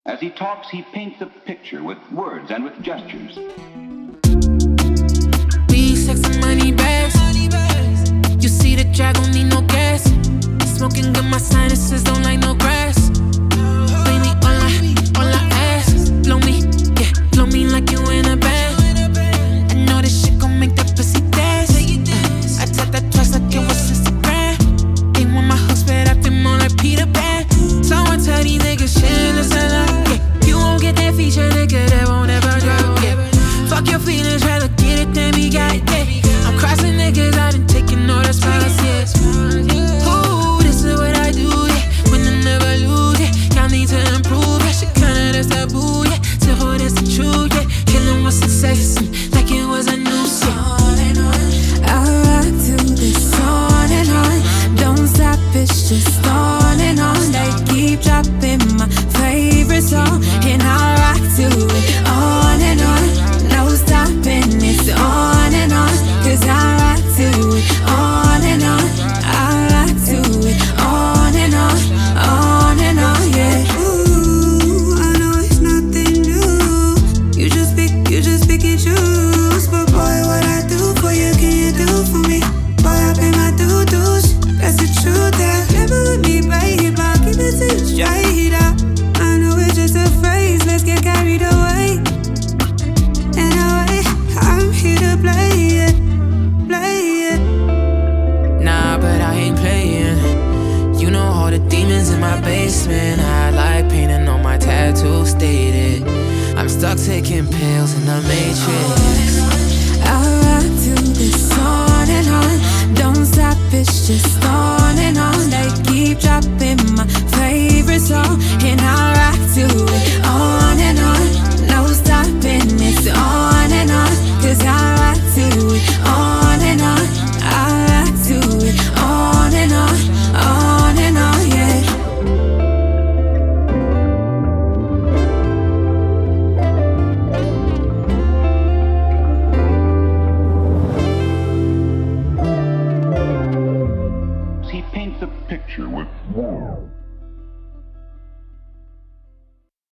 As he talks, he paints a picture with words and with gestures. Weed, sex, and money bags. You see the drag, don't need no gas. Smoking good, my sinuses don't like no grass. Baby, all I ask. Blow me, yeah, blow me like you in a bag. I know this shit gon' make that pussy dance. I tap that twice like it was Instagram. They want my hooks, but I feel more like Peter Pan. So I tell these niggas shit, listen up, yeah. You won't get that feature, nigga, that won't ever drop, yeah. Fuck your feelings, try to get it, then we got it, yeah. I'm crossing niggas out and taking all the spots, yeah. Ooh, this is what I do, yeah. When I never lose, yeah. Y'all need to improve, yeah. Shit kinda that's taboo, yeah. So who that's the truth, yeah. Killing with success, like it was a noose, yeah. I rock to this on and on. Don't stop, it's just on and on. They keep dropping my favorite song, and I rock to it on and on. No stopping, it's on and on. Cause I rock to it on and on. I rock to it on and on, yeah. Ooh, I know it's nothing new. You just pick and choose. But boy, what I do for you, can you do for me? Boy, I pay my due-dues. That's the truth, yeah. Never let me break it, but keep it to you straight up. I know it's just a phrase, let's get carried away. Anyway, I'm here to play it. Nah, but I ain't playing. You know all the demons in my basement. I like painting on my tattoo stated. I'm stuck taking pills in the matrix. I rock to this on and on. Don't stop, it's just on and on. They keep dropping my favorite song, and I rock to it on and on. No stopping, it's on and on. Cause I rock to it on and on. I rock to it on and on, yeah. He paints a picture with words.